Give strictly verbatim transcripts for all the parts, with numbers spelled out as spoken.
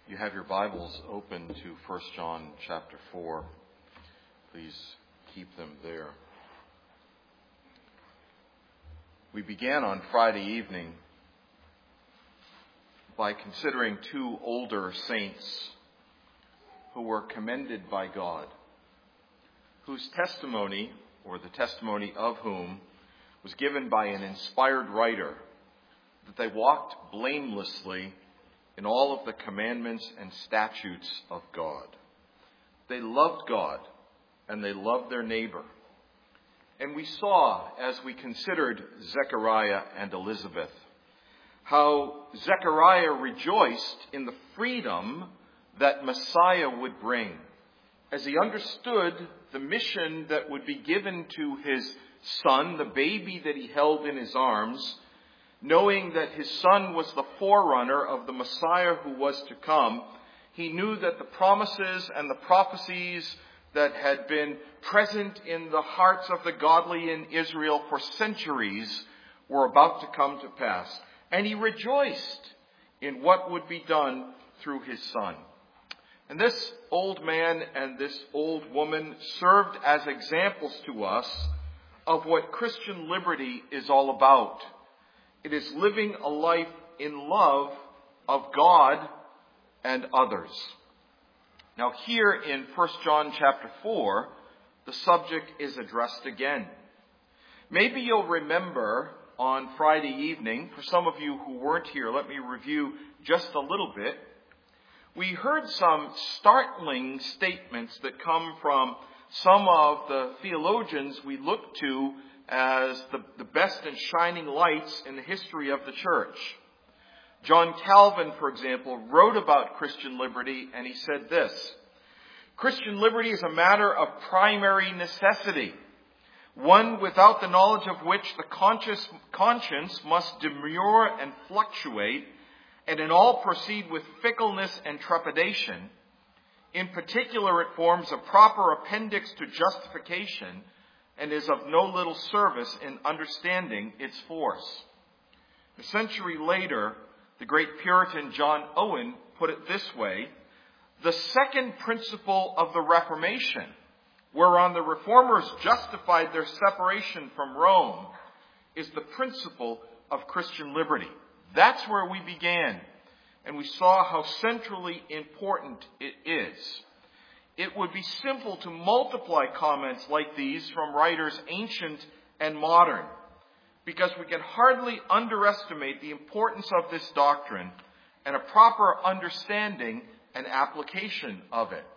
You have your Bibles open to First John chapter four. Please keep them there. We began on Friday evening by considering two older saints who were commended by God, whose testimony, or the testimony of whom, was given by an inspired writer, that they walked blamelessly in all of the commandments and statutes of God. They loved God and they loved their neighbor. And we saw, as we considered Zechariah and Elizabeth, how Zechariah rejoiced in the freedom that Messiah would bring, as he understood the mission that would be given to his son, the baby that he held in his arms, knowing that his son was the forerunner of the Messiah who was to come. He knew that the promises and the prophecies that had been present in the hearts of the godly in Israel for centuries were about to come to pass. And he rejoiced in what would be done through his son. And this old man and this old woman served as examples to us of what Christian liberty is all about. It is living a life in love of God and others. Now here in First John chapter four, the subject is addressed again. Maybe you'll remember on Friday evening, for some of you who weren't here, let me review just a little bit. We heard some startling statements that come from some of the theologians we look to as the, the best and shining lights in the history of the church. John Calvin, for example, wrote about Christian liberty, and he said this: Christian liberty is a matter of primary necessity, one without the knowledge of which the conscious, conscience must demur and fluctuate, and in all proceed with fickleness and trepidation. In particular, it forms a proper appendix to justification, and is of no little service in understanding its force. A century later, the great Puritan John Owen put it this way: the second principle of the Reformation, whereon the Reformers justified their separation from Rome, is the principle of Christian liberty. That's where we began, and we saw how centrally important it is. It would be simple to multiply comments like these from writers ancient and modern, because we can hardly underestimate the importance of this doctrine and a proper understanding and application of it.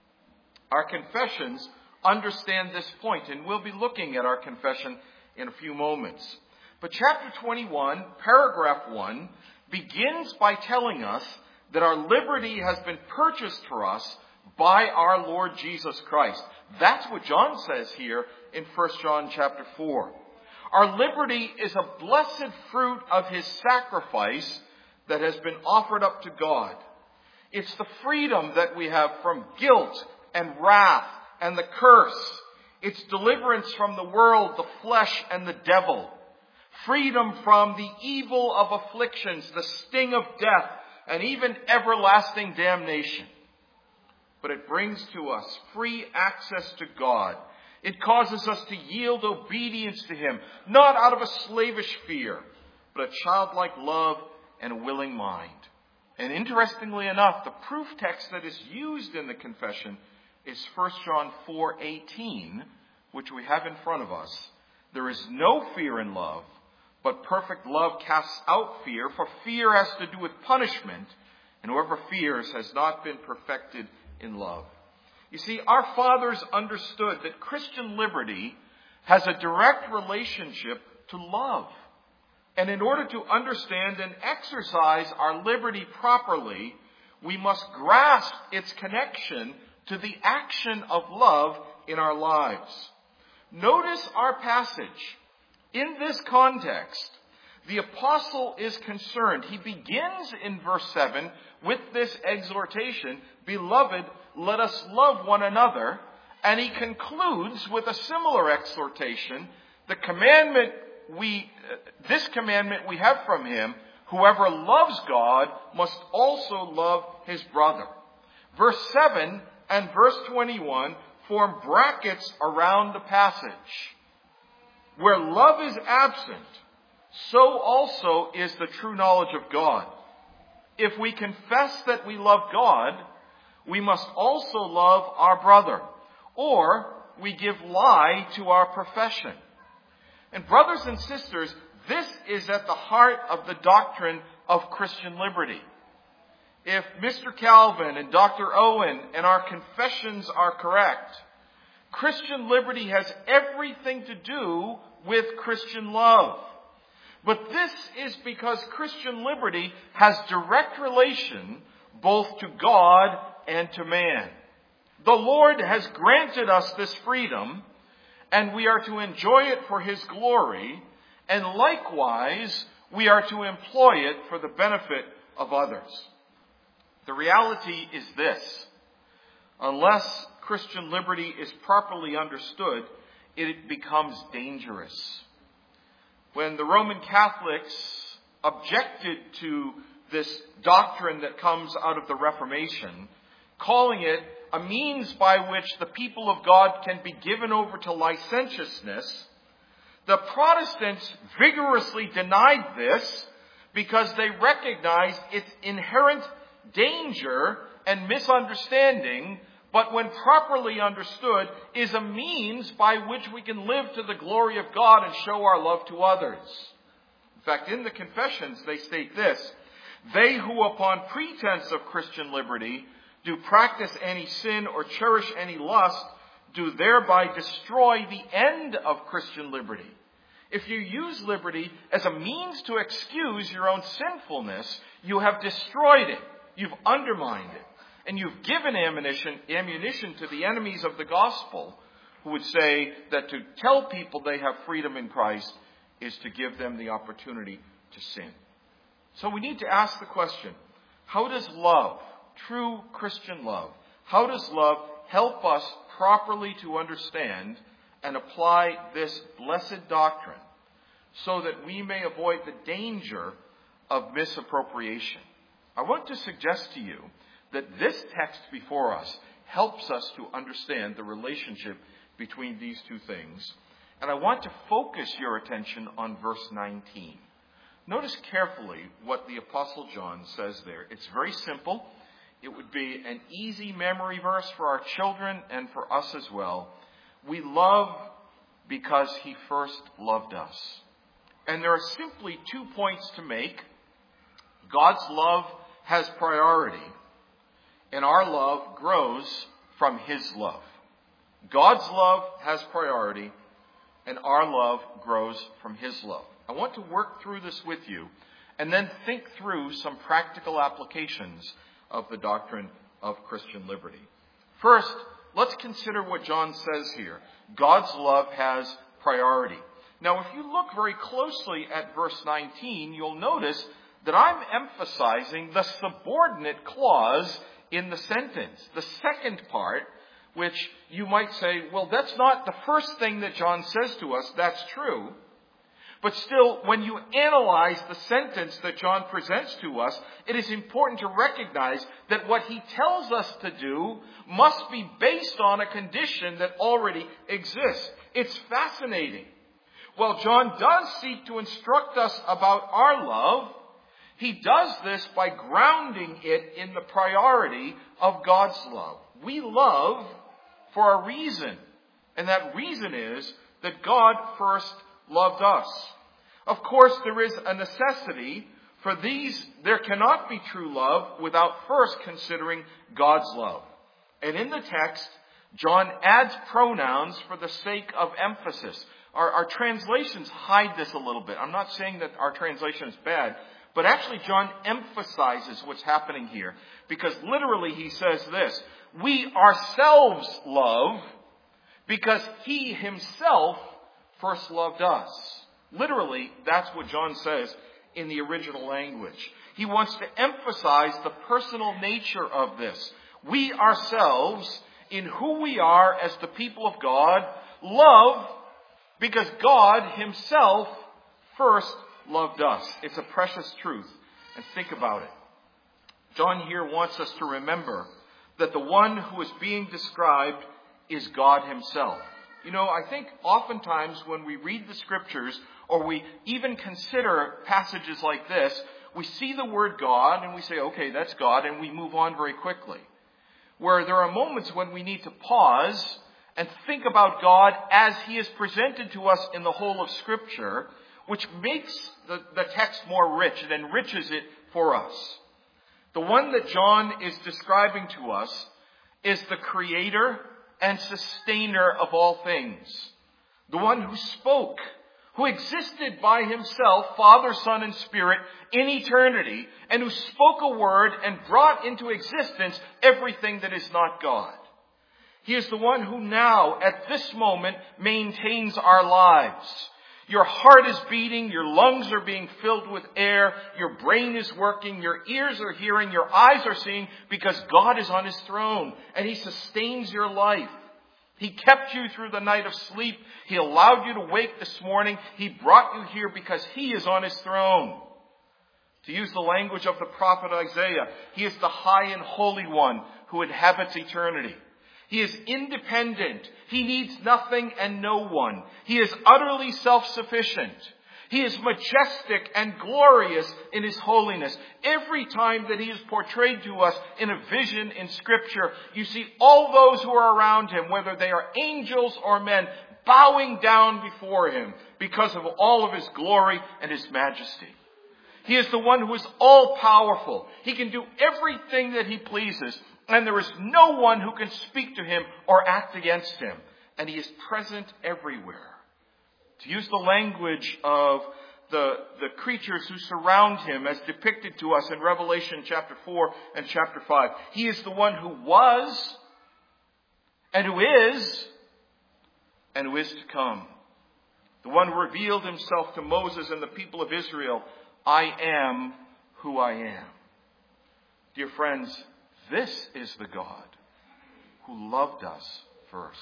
Our confessions understand this point, and we'll be looking at our confession in a few moments. But chapter twenty-one, paragraph one, begins by telling us that our liberty has been purchased for us by our Lord Jesus Christ. That's what John says here in First John chapter four. Our liberty is a blessed fruit of his sacrifice that has been offered up to God. It's the freedom that we have from guilt and wrath and the curse. It's deliverance from the world, the flesh, and the devil. Freedom from the evil of afflictions, the sting of death, and even everlasting damnation. But it brings to us free access to God. It causes us to yield obedience to him, not out of a slavish fear, but a childlike love and a willing mind. And interestingly enough, the proof text that is used in the confession is First John four eighteen, which we have in front of us. There is no fear in love, but perfect love casts out fear, for fear has to do with punishment, and whoever fears has not been perfected in love. You see, our fathers understood that Christian liberty has a direct relationship to love. And in order to understand and exercise our liberty properly, we must grasp its connection to the action of love in our lives. Notice our passage. In this context, the apostle is concerned. He begins in verse seven with this exhortation, "Beloved, let us love one another." And he concludes with a similar exhortation, "The commandment we, uh, this commandment we have from him, Whoever loves God must also love his brother. Verse seven and verse twenty-one form brackets around the passage. Where love is absent, so also is the true knowledge of God. If we confess that we love God, we must also love our brother, or we give lie to our profession. And brothers and sisters, this is at the heart of the doctrine of Christian liberty. If Mister Calvin and Doctor Owen and our confessions are correct, Christian liberty has everything to do with Christian love. But this is because Christian liberty has direct relation both to God and to man. The Lord has granted us this freedom, and we are to enjoy it for his glory, and likewise, we are to employ it for the benefit of others. The reality is this: unless Christian liberty is properly understood, it becomes dangerous. When the Roman Catholics objected to this doctrine that comes out of the Reformation, calling it a means by which the people of God can be given over to licentiousness, the Protestants vigorously denied this because they recognized its inherent danger and misunderstanding, but when properly understood, is a means by which we can live to the glory of God and show our love to others. In fact, in the Confessions, they state this: they who upon pretense of Christian liberty do practice any sin or cherish any lust, do thereby destroy the end of Christian liberty. If you use liberty as a means to excuse your own sinfulness, you have destroyed it. You've undermined it. And you've given ammunition, ammunition to the enemies of the gospel, who would say that to tell people they have freedom in Christ is to give them the opportunity to sin. So we need to ask the question, how does love, true Christian love, how does love help us properly to understand and apply this blessed doctrine so that we may avoid the danger of misappropriation? I want to suggest to you that this text before us helps us to understand the relationship between these two things. And I want to focus your attention on verse nineteen. Notice carefully what the Apostle John says there. It's very simple. It would be an easy memory verse for our children and for us as well. We love because he first loved us. And there are simply two points to make. God's love has priority, and our love grows from his love. God's love has priority, and our love grows from his love. I want to work through this with you and then think through some practical applications of the doctrine of Christian liberty. First, let's consider what John says here. God's love has priority. Now, if you look very closely at verse nineteen, you'll notice that I'm emphasizing the subordinate clause in the sentence. The second part, which you might say, well, that's not the first thing that John says to us. That's true. But still, when you analyze the sentence that John presents to us, it is important to recognize that what he tells us to do must be based on a condition that already exists. It's fascinating. While John does seek to instruct us about our love, he does this by grounding it in the priority of God's love. We love for a reason, and that reason is that God first loved us. Of course, there is a necessity for these. There cannot be true love without first considering God's love. And in the text, John adds pronouns for the sake of emphasis. Our, our translations hide this a little bit. I'm not saying that our translation is bad, but actually John emphasizes what's happening here, because literally he says this: we ourselves love because he himself first loved us. Literally, that's what John says in the original language. He wants to emphasize the personal nature of this. We ourselves, in who we are as the people of God, love because God himself first loved us. It's a precious truth and think about it. John here wants us to remember that the one who is being described is God himself. You know, I think oftentimes when we read the scriptures or we even consider passages like this, we see the word God and we say, okay, that's God, and we move on very quickly. Where there are moments when we need to pause and think about God as he is presented to us in the whole of Scripture, which makes the, the text more rich. It enriches it for us. The one that John is describing to us is the creator and sustainer of all things. The one who spoke, who existed by himself, Father, Son, and Spirit, in eternity, and who spoke a word and brought into existence everything that is not God. He is the one who now, at this moment, maintains our lives. Your heart is beating, your lungs are being filled with air, your brain is working, your ears are hearing, your eyes are seeing, because God is on his throne, and he sustains your life. He kept you through the night of sleep. He allowed you to wake this morning. He brought you here because he is on his throne. To use the language of the prophet Isaiah, he is the high and holy one who inhabits eternity. He is independent. He needs nothing and no one. He is utterly self-sufficient. He is majestic and glorious in his holiness. Every time that he is portrayed to us in a vision in Scripture, you see all those who are around him, whether they are angels or men, bowing down before him because of all of his glory and his majesty. He is the one who is all-powerful. He can do everything that he pleases. And there is no one who can speak to him or act against him. And he is present everywhere. To use the language of the, the creatures who surround him as depicted to us in Revelation chapter four and chapter five. He is the one who was, and who is, and who is to come. The one who revealed himself to Moses and the people of Israel. I am who I am. Dear friends, this is the God who loved us first.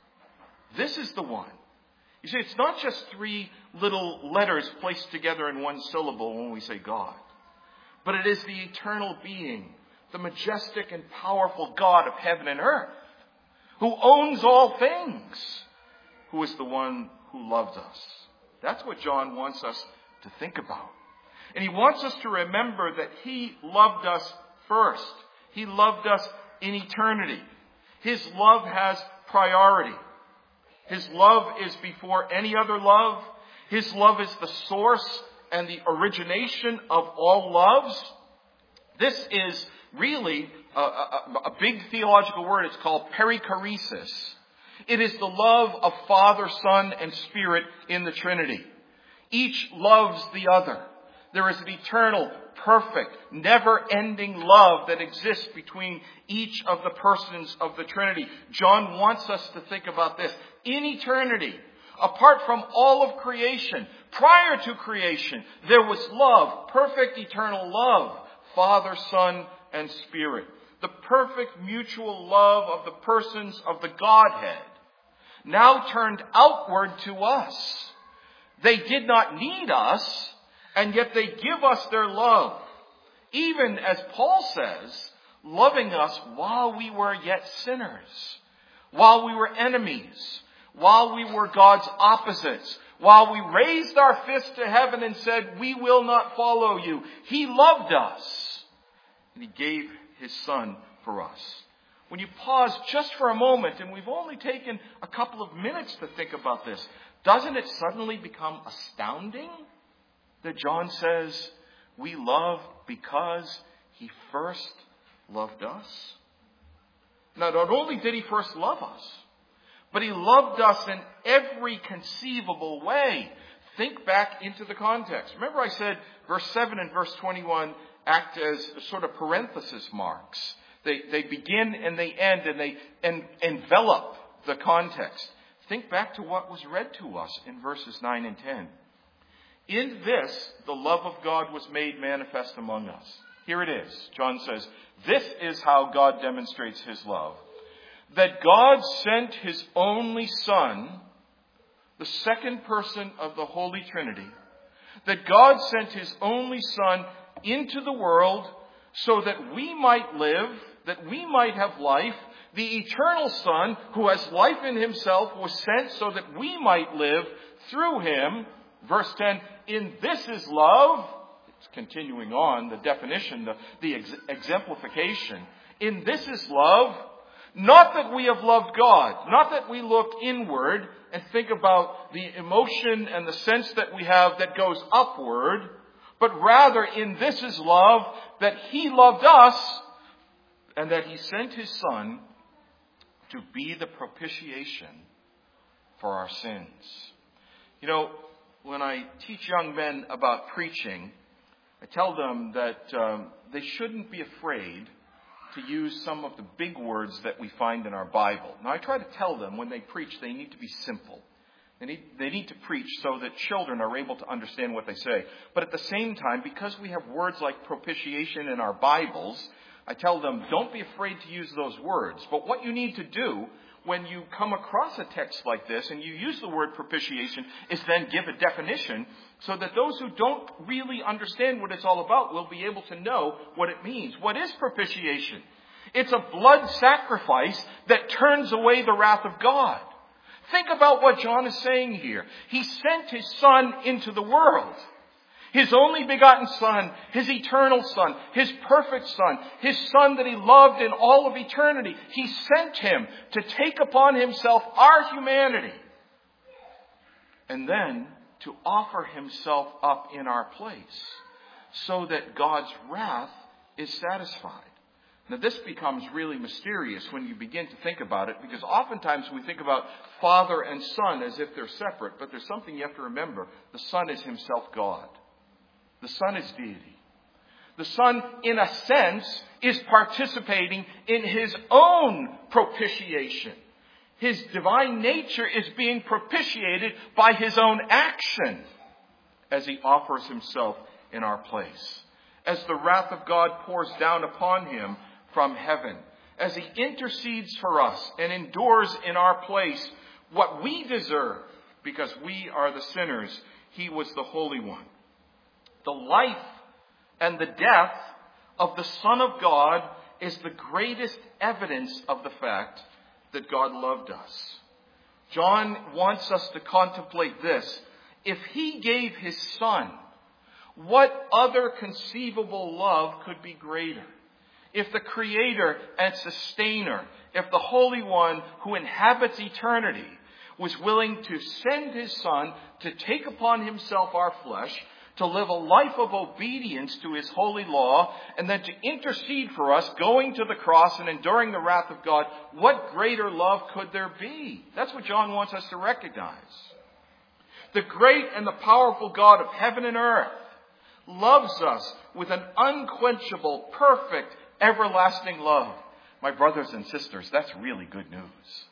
This is the one. You see, it's not just three little letters placed together in one syllable when we say God. But it is the eternal being, the majestic and powerful God of heaven and earth, who owns all things, who is the one who loves us. That's what John wants us to think about. And he wants us to remember that he loved us first. He loved us in eternity. His love has priority. His love is before any other love. His love is the source and the origination of all loves. This is really a, a, a big theological word. It's called perichoresis. It is the love of Father, Son, and Spirit in the Trinity. Each loves the other. There is an eternal, perfect, never-ending love that exists between each of the persons of the Trinity. John wants us to think about this. In eternity, apart from all of creation, prior to creation, there was love, perfect eternal love, Father, Son, and Spirit. The perfect mutual love of the persons of the Godhead, now turned outward to us. They did not need us, and yet they give us their love. Even, as Paul says, loving us while we were yet sinners, while we were enemies, while we were God's opposites, while we raised our fist to heaven and said, we will not follow you. He loved us, and he gave his Son for us. When you pause just for a moment, and we've only taken a couple of minutes to think about this, doesn't it suddenly become astounding that John says, we love because he first loved us? Now, not only did he first love us, but he loved us in every conceivable way. Think back into the context. Remember I said verse seven and verse twenty-one act as sort of parenthesis marks. They, they begin and they end, and they en- envelop the context. Think back to what was read to us in verses nine and ten. In this, the love of God was made manifest among us. Here it is. John says, this is how God demonstrates his love. That God sent his only Son, the second person of the Holy Trinity, that God sent his only Son into the world so that we might live, that we might have life. The eternal Son, who has life in himself, was sent so that we might live through him. Verse ten, in this is love. It's continuing on, the definition, the, the ex- exemplification. In this is love, not that we have loved God, not that we look inward and think about the emotion and the sense that we have that goes upward, but rather in this is love, that he loved us and that he sent his Son to be the propitiation for our sins. You know, when I teach young men about preaching, I tell them that um, they shouldn't be afraid to use some of the big words that we find in our Bible. Now, I try to tell them when they preach, they need to be simple. They need, they need to preach so that children are able to understand what they say. But at the same time, because we have words like propitiation in our Bibles, I tell them, don't be afraid to use those words. But what you need to do when you come across a text like this and you use the word propitiation is then give a definition so that those who don't really understand what it's all about will be able to know what it means. What is propitiation? It's a blood sacrifice that turns away the wrath of God. Think about what John is saying here. He sent his Son into the world. His only begotten Son, his eternal Son, his perfect Son, his Son that he loved in all of eternity. He sent him to take upon himself our humanity and then to offer himself up in our place so that God's wrath is satisfied. Now this becomes really mysterious when you begin to think about it, because oftentimes we think about Father and Son as if they're separate, but there's something you have to remember. The Son is himself God. The Son is deity. The Son, in a sense, is participating in his own propitiation. His divine nature is being propitiated by his own action as he offers himself in our place. As the wrath of God pours down upon him from heaven. As he intercedes for us and endures in our place what we deserve because we are the sinners. He was the Holy One. The life and the death of the Son of God is the greatest evidence of the fact that God loved us. John wants us to contemplate this. If he gave his Son, what other conceivable love could be greater? If the Creator and Sustainer, if the Holy One who inhabits eternity was willing to send his Son to take upon himself our flesh, to live a life of obedience to his holy law, and then to intercede for us, going to the cross and enduring the wrath of God, what greater love could there be? That's what John wants us to recognize. The great and the powerful God of heaven and earth loves us with an unquenchable, perfect, everlasting love. My brothers and sisters, that's really good news.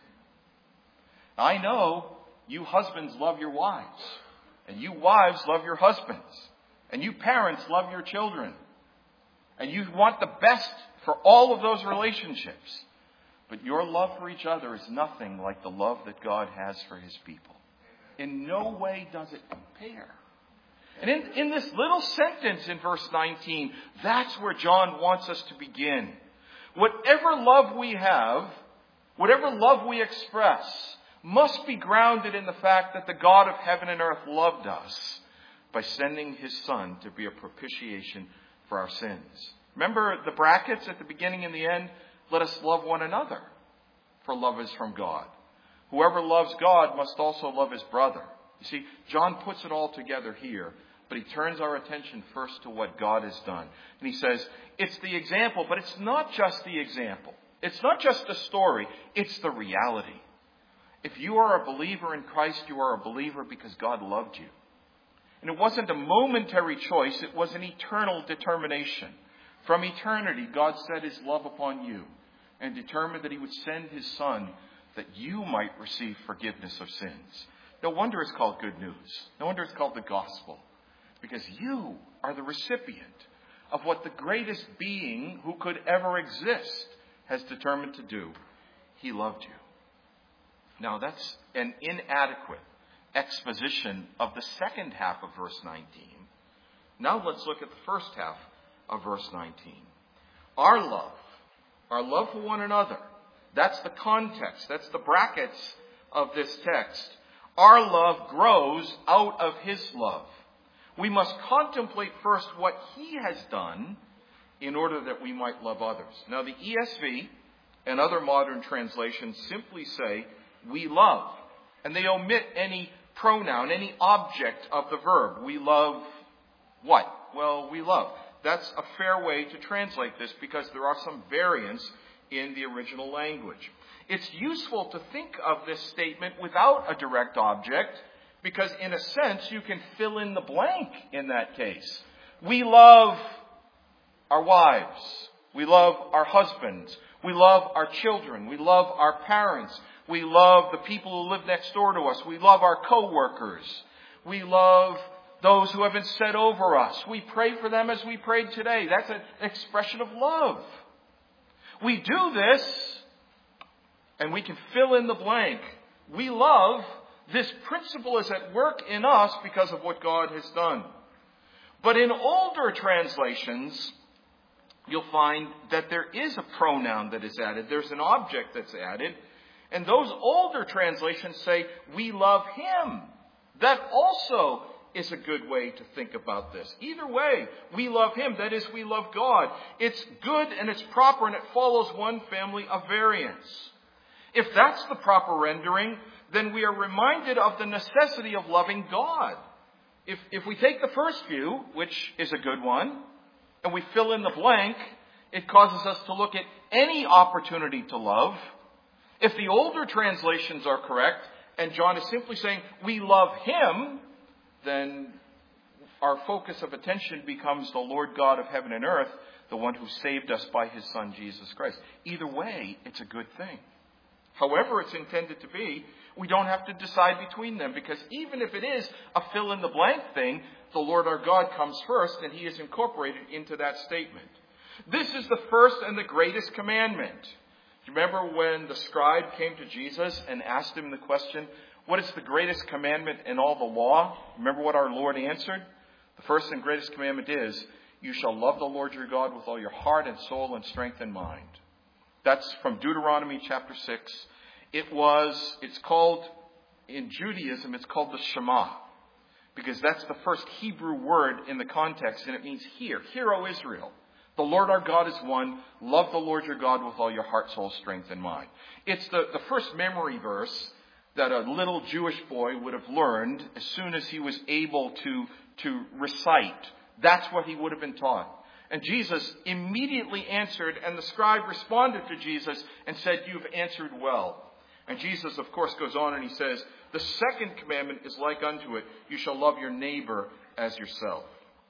I know you husbands love your wives. And you wives love your husbands. And you parents love your children. And you want the best for all of those relationships. But your love for each other is nothing like the love that God has for his people. In no way does it compare. And in, in this little sentence in verse nineteen, that's where John wants us to begin. Whatever love we have, whatever love we express, must be grounded in the fact that the God of heaven and earth loved us by sending his Son to be a propitiation for our sins. Remember the brackets at the beginning and the end? Let us love one another, for love is from God. Whoever loves God must also love his brother. You see, John puts it all together here, but he turns our attention first to what God has done. And he says, it's the example, but it's not just the example. It's not just the story, it's the reality. If you are a believer in Christ, you are a believer because God loved you. And it wasn't a momentary choice, it was an eternal determination. From eternity, God set his love upon you and determined that he would send his Son that you might receive forgiveness of sins. No wonder it's called good news. No wonder it's called the gospel. Because you are the recipient of what the greatest being who could ever exist has determined to do. He loved you. Now that's an inadequate exposition of the second half of verse nineteen. Now let's look at the first half of verse nineteen. Our love, our love for one another, that's the context, that's the brackets of this text. Our love grows out of his love. We must contemplate first what he has done in order that we might love others. Now, the E S V and other modern translations simply say, we love. And they omit any pronoun, any object of the verb. We love what? Well, we love. That's a fair way to translate this because there are some variants in the original language. It's useful to think of this statement without a direct object because, in a sense, you can fill in the blank in that case. We love our wives. We love our husbands. We love our children. We love our parents. We love the people who live next door to us. We love our co-workers. We love those who have been set over us. We pray for them as we prayed today. That's an expression of love. We do this, and we can fill in the blank. We love. This principle is at work in us because of what God has done. But in older translations, you'll find that there is a pronoun that is added. There's an object that's added. And those older translations say, we love him. That also is a good way to think about this. Either way, we love him. That is, we love God. It's good and it's proper and it follows one family of variants. If that's the proper rendering, then we are reminded of the necessity of loving God. If, if we take the first view, which is a good one, and we fill in the blank, it causes us to look at any opportunity to love. If the older translations are correct, and John is simply saying, we love him, then our focus of attention becomes the Lord God of heaven and earth, the one who saved us by his Son, Jesus Christ. Either way, it's a good thing. However it's intended to be, we don't have to decide between them, because even if it is a fill-in-the-blank thing, the Lord our God comes first, and he is incorporated into that statement. This is the first and the greatest commandment. Do you remember when the scribe came to Jesus and asked him the question, what is the greatest commandment in all the law? Remember what our Lord answered? The first and greatest commandment is, you shall love the Lord your God with all your heart and soul and strength and mind. That's from Deuteronomy chapter six. It was, it's called, in Judaism, it's called the Shema. Because that's the first Hebrew word in the context, and it means hear. Hear, O Israel. The Lord our God is one. Love the Lord your God with all your heart, soul, strength, and mind. It's the, the first memory verse that a little Jewish boy would have learned as soon as he was able to, to recite. That's what he would have been taught. And Jesus immediately answered, and the scribe responded to Jesus and said, you've answered well. And Jesus, of course, goes on and he says, the second commandment is like unto it, you shall love your neighbor as yourself.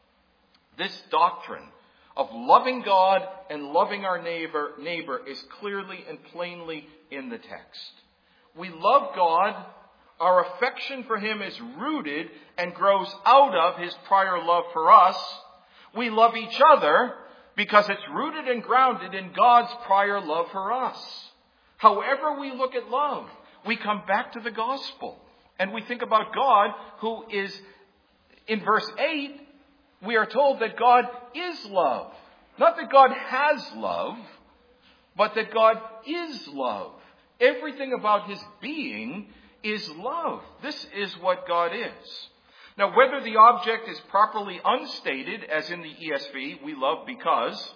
This doctrine of loving God and loving our neighbor, neighbor is clearly and plainly in the text. We love God. Our affection for him is rooted and grows out of his prior love for us. We love each other because it's rooted and grounded in God's prior love for us. However we look at love, we come back to the gospel and we think about God, who is, in verse eight, we are told that God is love. Not that God has love, but that God is love. Everything about his being is love. This is what God is. Now, whether the object is properly unstated, as in the E S V, we love because,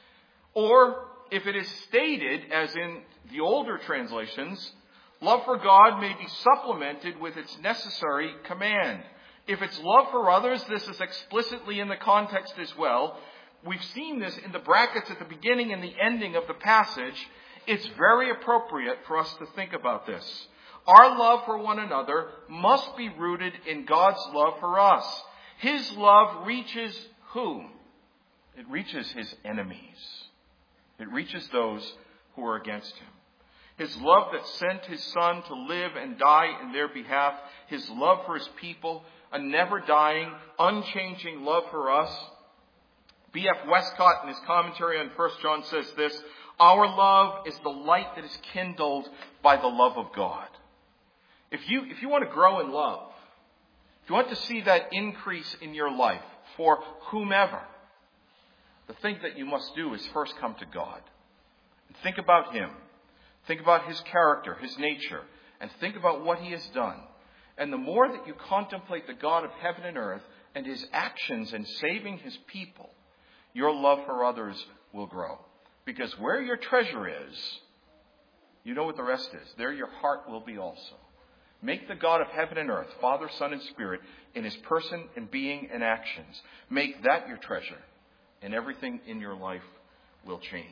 or if it is stated, as in the older translations, love for God may be supplemented with its necessary command. If it's love for others, this is explicitly in the context as well. We've seen this in the brackets at the beginning and the ending of the passage. It's very appropriate for us to think about this. Our love for one another must be rooted in God's love for us. His love reaches whom? It reaches his enemies. It reaches those who are against him. His love that sent his Son to live and die in their behalf. His love for his people. A never-dying, unchanging love for us. B F Westcott, in his commentary on First John, says this: our love is the light that is kindled by the love of God. If you, if you want to grow in love, if you want to see that increase in your life for whomever, the thing that you must do is first come to God. And think about Him. Think about His character, His nature, and think about what He has done. And the more that you contemplate the God of heaven and earth and His actions in saving His people, your love for others will grow. Because where your treasure is, you know what the rest is. There your heart will be also. Make the God of heaven and earth, Father, Son, and Spirit, in His person and being and actions. Make that your treasure, and everything in your life will change.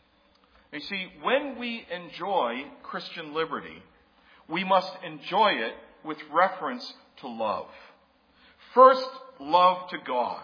You see, when we enjoy Christian liberty, we must enjoy it with reference to love. First, love to God.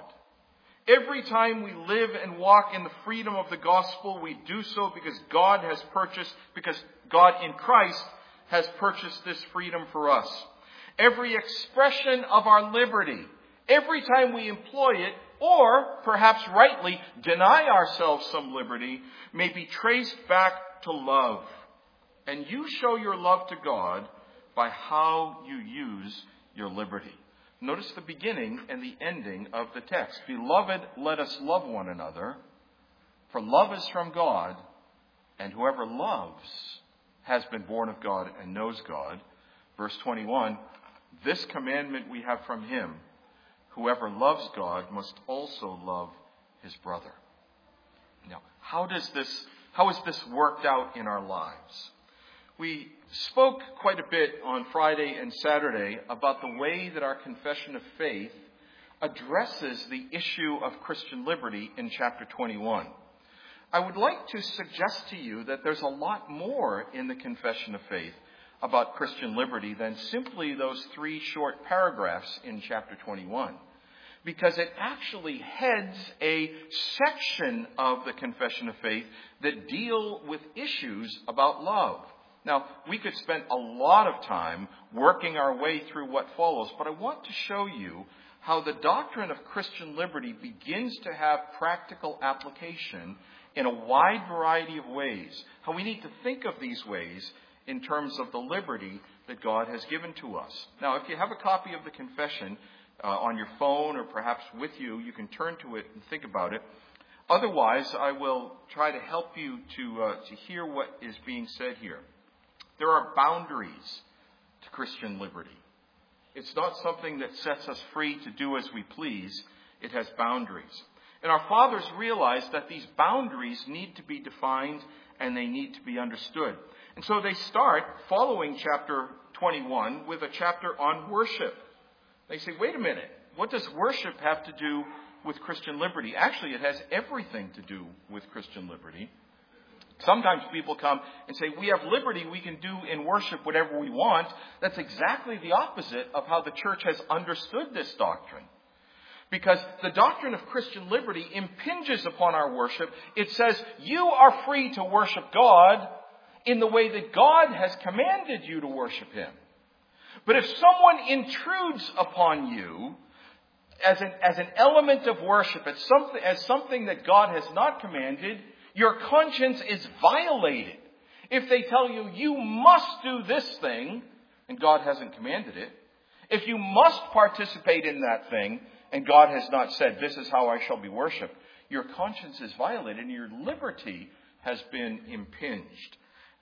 Every time we live and walk in the freedom of the gospel, we do so because God has purchased, because God in Christ has purchased this freedom for us. Every expression of our liberty, every time we employ it, or perhaps rightly deny ourselves some liberty, may be traced back to love. And you show your love to God by how you use your liberty. Notice the beginning and the ending of the text. Beloved, let us love one another, for love is from God, and whoever loves has been born of God and knows God. Verse twenty-one, this commandment we have from Him, whoever loves God must also love his brother. Now, how does this, how is this worked out in our lives? We spoke quite a bit on Friday and Saturday about the way that our confession of faith addresses the issue of Christian liberty in chapter twenty-one. I would like to suggest to you that there's a lot more in the confession of faith about Christian liberty than simply those three short paragraphs in chapter twenty-one, because it actually heads a section of the confession of faith that deal with issues about love. Now, we could spend a lot of time working our way through what follows, but I want to show you how the doctrine of Christian liberty begins to have practical application in a wide variety of ways. How we need to think of these ways in terms of the liberty that God has given to us. Now, if you have a copy of the confession uh, on your phone or perhaps with you, you can turn to it and think about it. Otherwise, I will try to help you to uh, to hear what is being said here. There are boundaries to Christian liberty. It's not something that sets us free to do as we please. It has boundaries. And our fathers realized that these boundaries need to be defined and they need to be understood. And so they start, following chapter twenty-one, with a chapter on worship. They say, wait a minute, what does worship have to do with Christian liberty? Actually, it has everything to do with Christian liberty. Sometimes people come and say, we have liberty, we can do in worship whatever we want. That's exactly the opposite of how the church has understood this doctrine. Because the doctrine of Christian liberty impinges upon our worship. It says, you are free to worship God in the way that God has commanded you to worship Him. But if someone intrudes upon you as an, as an element of worship, as something, as something that God has not commanded, your conscience is violated. If they tell you, you must do this thing, and God hasn't commanded it, if you must participate in that thing, and God has not said, this is how I shall be worshipped, your conscience is violated and your liberty has been impinged.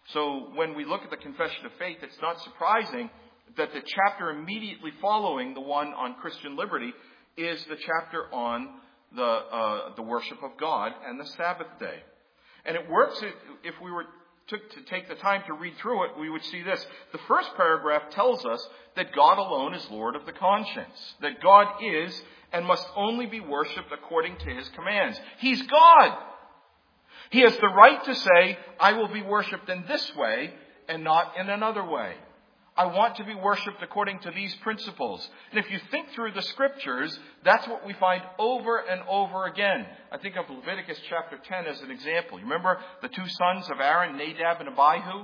So when we look at the confession of faith, it's not surprising that the chapter immediately following the one on Christian liberty is the chapter on the uh, the worship of God and the Sabbath day. And it works, if we were to, to take the time to read through it, we would see this. The first paragraph tells us that God alone is Lord of the conscience, that God is and must only be worshipped according to His commands. He's God. He has the right to say, I will be worshipped in this way and not in another way. I want to be worshipped according to these principles. And if you think through the scriptures, that's what we find over and over again. I think of Leviticus chapter ten as an example. You remember the two sons of Aaron, Nadab and Abihu?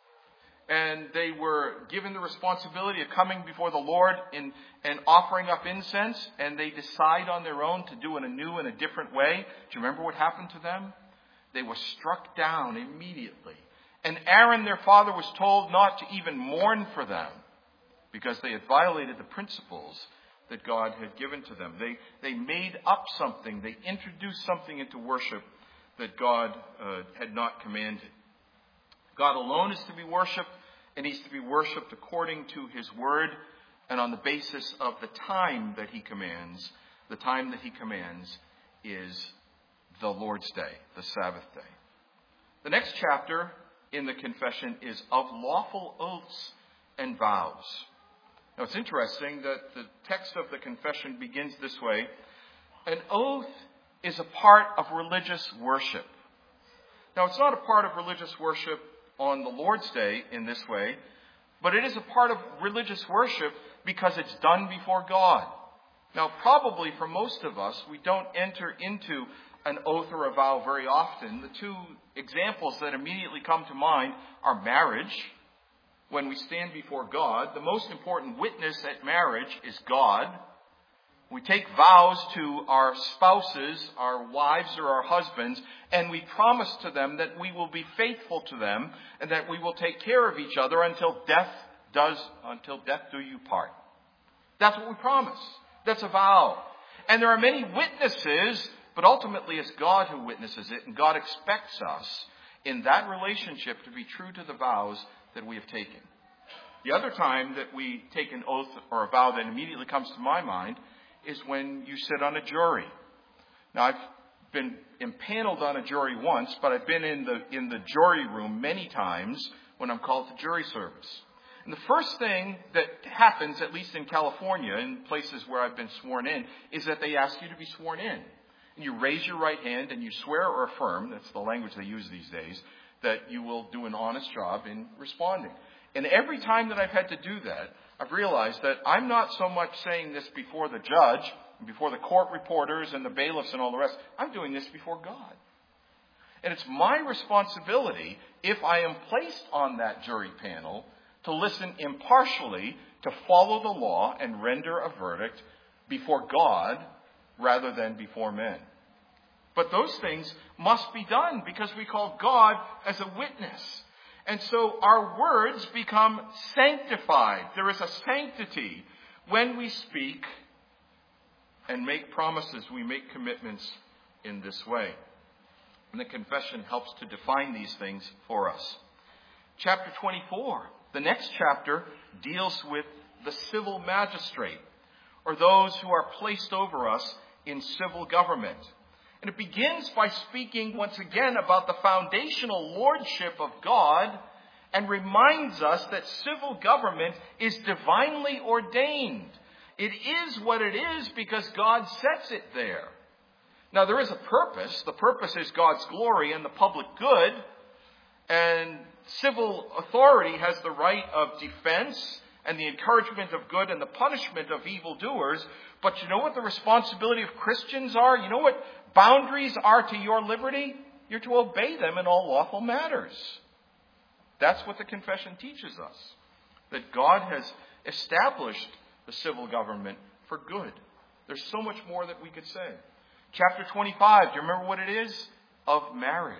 And they were given the responsibility of coming before the Lord in, and offering up incense. And they decide on their own to do it anew in a different way. Do you remember what happened to them? They were struck down immediately. And Aaron, their father, was told not to even mourn for them because they had violated the principles that God had given to them. They, they made up something. They introduced something into worship that God uh, had not commanded. God alone is to be worshipped, and he's to be worshipped according to his word and on the basis of the time that he commands. The time that he commands is the Lord's Day, the Sabbath day. The next chapter in the confession is of lawful oaths and vows. Now it's interesting that the text of the confession begins this way. An oath is a part of religious worship. Now it's not a part of religious worship on the Lord's Day in this way, but it is a part of religious worship because it's done before God. Now probably for most of us, we don't enter into an oath or a vow very often. The two examples that immediately come to mind are marriage. When we stand before God, the most important witness at marriage is God. We take vows to our spouses, our wives or our husbands, and we promise to them that we will be faithful to them and that we will take care of each other until death does, until death do you part. That's what we promise. That's a vow. And there are many witnesses, but ultimately it's God who witnesses it, and God expects us in that relationship to be true to the vows that we have taken. The other time that we take an oath or a vow that immediately comes to my mind is when you sit on a jury. Now, I've been impaneled on a jury once, but I've been in the in the jury room many times when I'm called to jury service. And the first thing that happens, at least in California, in places where I've been sworn in, is that they ask you to be sworn in. And you raise your right hand and you swear or affirm, that's the language they use these days, that you will do an honest job in responding. And every time that I've had to do that, I've realized that I'm not so much saying this before the judge, before the court reporters and the bailiffs and all the rest. I'm doing this before God. And it's my responsibility, if I am placed on that jury panel, to listen impartially, to follow the law and render a verdict before God rather than before men. But those things must be done because we call God as a witness. And so our words become sanctified. There is a sanctity when we speak and make promises. We make commitments in this way. And the confession helps to define these things for us. Chapter twenty-four, the next chapter, deals with the civil magistrate, or those who are placed over us in civil government. And it begins by speaking once again about the foundational lordship of God and reminds us that civil government is divinely ordained. It is what it is because God sets it there. Now there is a purpose. The purpose is God's glory and the public good. And civil authority has the right of defense and the encouragement of good and the punishment of evildoers. But you know what the responsibility of Christians are? You know what boundaries are to your liberty? You're to obey them in all lawful matters. That's what the confession teaches us. That God has established the civil government for good. There's so much more that we could say. Chapter twenty-five, do you remember what it is? Of marriage.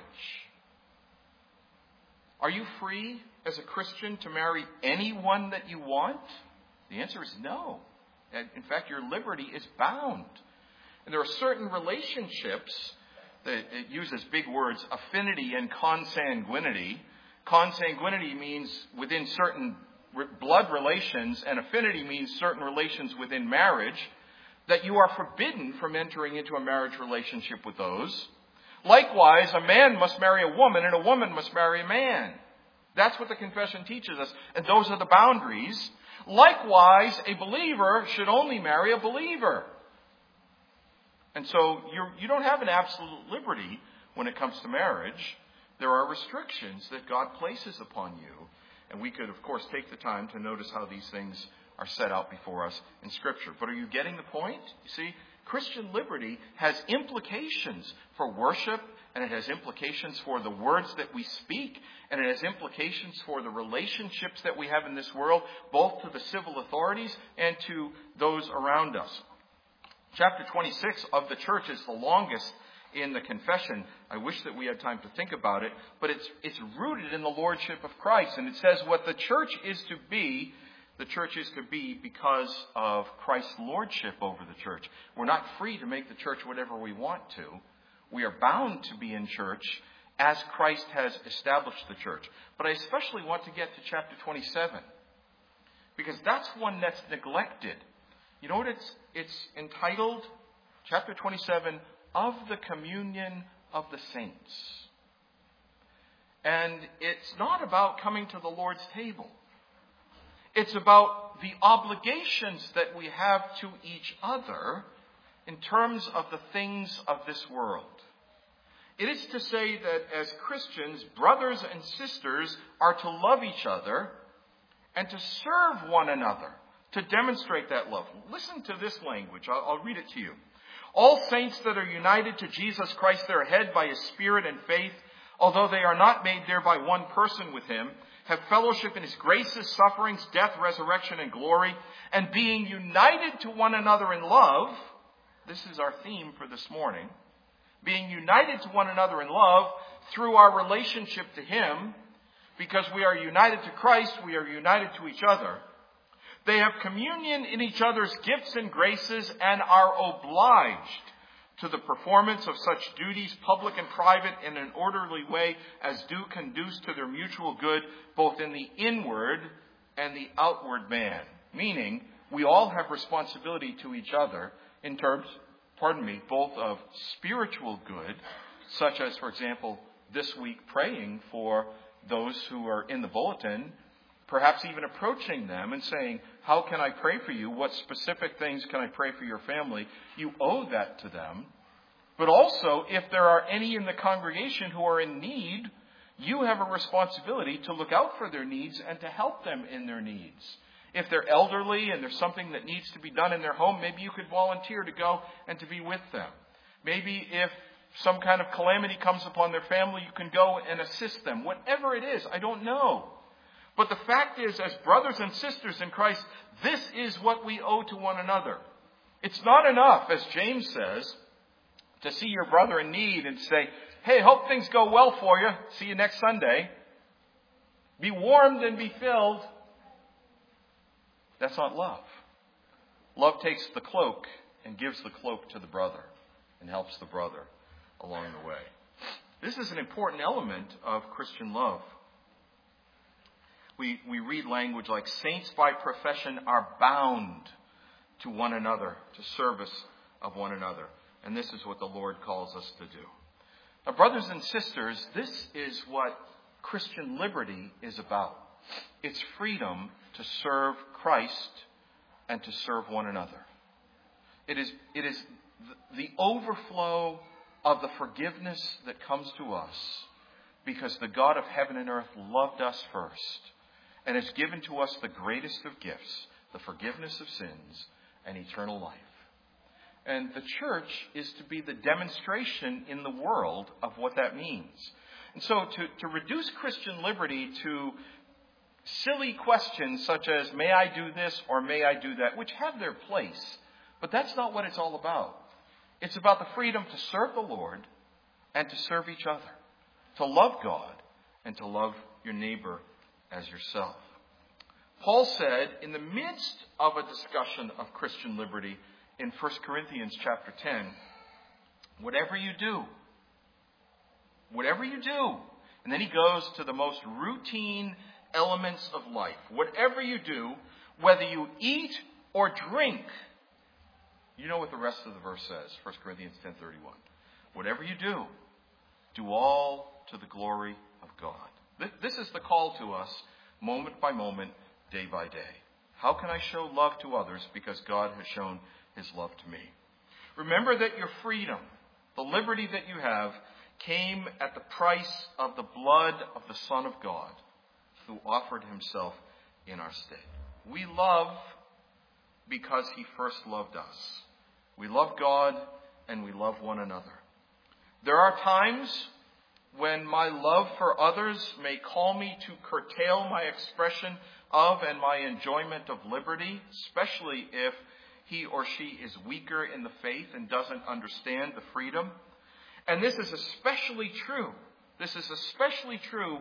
Are you free as a Christian to marry anyone that you want? The answer is no. In fact, your liberty is bound. And there are certain relationships that it uses big words, affinity and consanguinity. Consanguinity means within certain blood relations, and affinity means certain relations within marriage, that you are forbidden from entering into a marriage relationship with those. Likewise, a man must marry a woman and a woman must marry a man. That's what the confession teaches us, and those are the boundaries. Likewise, a believer should only marry a believer. And so you're, you don't have an absolute liberty when it comes to marriage. There are restrictions that God places upon you. And we could, of course, take the time to notice how these things are set out before us in Scripture. But are you getting the point? You see, Christian liberty has implications for worship, and it has implications for the words that we speak, and it has implications for the relationships that we have in this world, both to the civil authorities and to those around us. Chapter twenty-six of the church is the longest in the confession. I wish that we had time to think about it, but it's it's rooted in the lordship of Christ. And it says what the church is to be, the church is to be because of Christ's lordship over the church. We're not free to make the church whatever we want to. We are bound to be in church as Christ has established the church. But I especially want to get to chapter twenty-seven, because that's one that's neglected. You know what it's, it's entitled? Chapter twenty-seven, of the communion of the saints. And it's not about coming to the Lord's table. It's about the obligations that we have to each other in terms of the things of this world. It is to say that as Christians, brothers and sisters are to love each other and to serve one another to demonstrate that love. Listen to this language. I'll, I'll read it to you. All saints that are united to Jesus Christ, their head, by his Spirit and faith, although they are not made thereby one person with him, have fellowship in his graces, sufferings, death, resurrection, and glory, and being united to one another in love, this is our theme for this morning, being united to one another in love through our relationship to him, because we are united to Christ, we are united to each other. They have communion in each other's gifts and graces and are obliged to the performance of such duties, public and private, in an orderly way as do conduce to their mutual good, both in the inward and the outward man. Meaning, we all have responsibility to each other in terms, pardon me, both of spiritual good, such as, for example, this week praying for those who are in the bulletin, perhaps even approaching them and saying, how can I pray for you? What specific things can I pray for your family? You owe that to them. But also, if there are any in the congregation who are in need, you have a responsibility to look out for their needs and to help them in their needs. If they're elderly and there's something that needs to be done in their home, maybe you could volunteer to go and to be with them. Maybe if some kind of calamity comes upon their family, you can go and assist them. Whatever it is, I don't know. But the fact is, as brothers and sisters in Christ, this is what we owe to one another. It's not enough, as James says, to see your brother in need and say, hey, hope things go well for you. See you next Sunday. Be warmed and be filled. That's not love. Love takes the cloak and gives the cloak to the brother and helps the brother along the way. This is an important element of Christian love. We, we read language like, saints by profession are bound to one another, to service of one another. And this is what the Lord calls us to do. Now, brothers and sisters, this is what Christian liberty is about. It's freedom to serve Christ and to serve one another. It is, it is the overflow of the forgiveness that comes to us because the God of heaven and earth loved us first and has given to us the greatest of gifts, the forgiveness of sins and eternal life. And the church is to be the demonstration in the world of what that means. And so to, to reduce Christian liberty to silly questions such as, may I do this or may I do that, which have their place, but that's not what it's all about. It's about the freedom to serve the Lord and to serve each other, to love God and to love your neighbor as yourself. Paul said in the midst of a discussion of Christian liberty in First Corinthians chapter ten, whatever you do, whatever you do, and then he goes to the most routine elements of life. Whatever you do, whether you eat or drink, you know what the rest of the verse says, First Corinthians ten thirty-one. Whatever you do, do all to the glory of God. This is the call to us, moment by moment, day by day. How can I show love to others? Because God has shown his love to me. Remember that your freedom, the liberty that you have, came at the price of the blood of the Son of God, who offered himself in our stead. We love because he first loved us. We love God and we love one another. There are times when my love for others may call me to curtail my expression of and my enjoyment of liberty, especially if he or she is weaker in the faith and doesn't understand the freedom. And this is especially true. This is especially true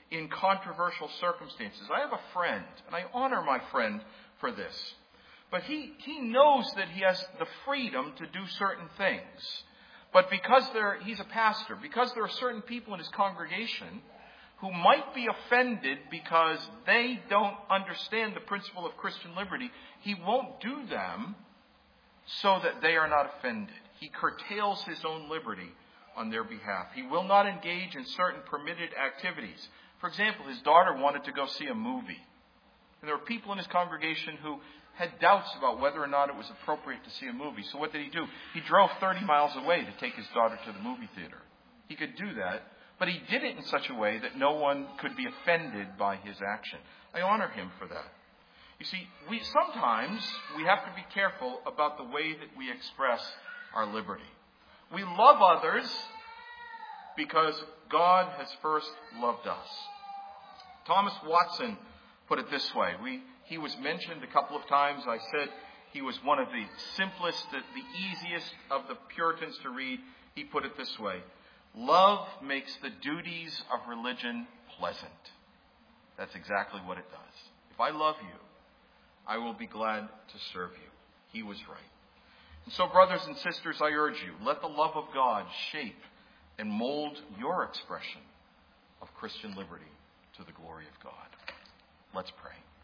in controversial circumstances. I have a friend, and I honor my friend for this. But he, he knows that he has the freedom to do certain things. But because there, he's a pastor, because there are certain people in his congregation who might be offended because they don't understand the principle of Christian liberty, he won't do them so that they are not offended. He curtails his own liberty on their behalf. He will not engage in certain permitted activities. For example, his daughter wanted to go see a movie. And there were people in his congregation who had doubts about whether or not it was appropriate to see a movie. So what did he do? He drove thirty miles away to take his daughter to the movie theater. He could do that, but he did it in such a way that no one could be offended by his action. I honor him for that. You see, we sometimes we have to be careful about the way that we express our liberty. We love others because God has first loved us. Thomas Watson put it this way. We, he was mentioned a couple of times. I said he was one of the simplest, the, the easiest of the Puritans to read. He put it this way. Love makes the duties of religion pleasant. That's exactly what it does. If I love you, I will be glad to serve you. He was right. And so, brothers and sisters, I urge you, let the love of God shape and mold your expression of Christian liberty to the glory of God. Let's pray.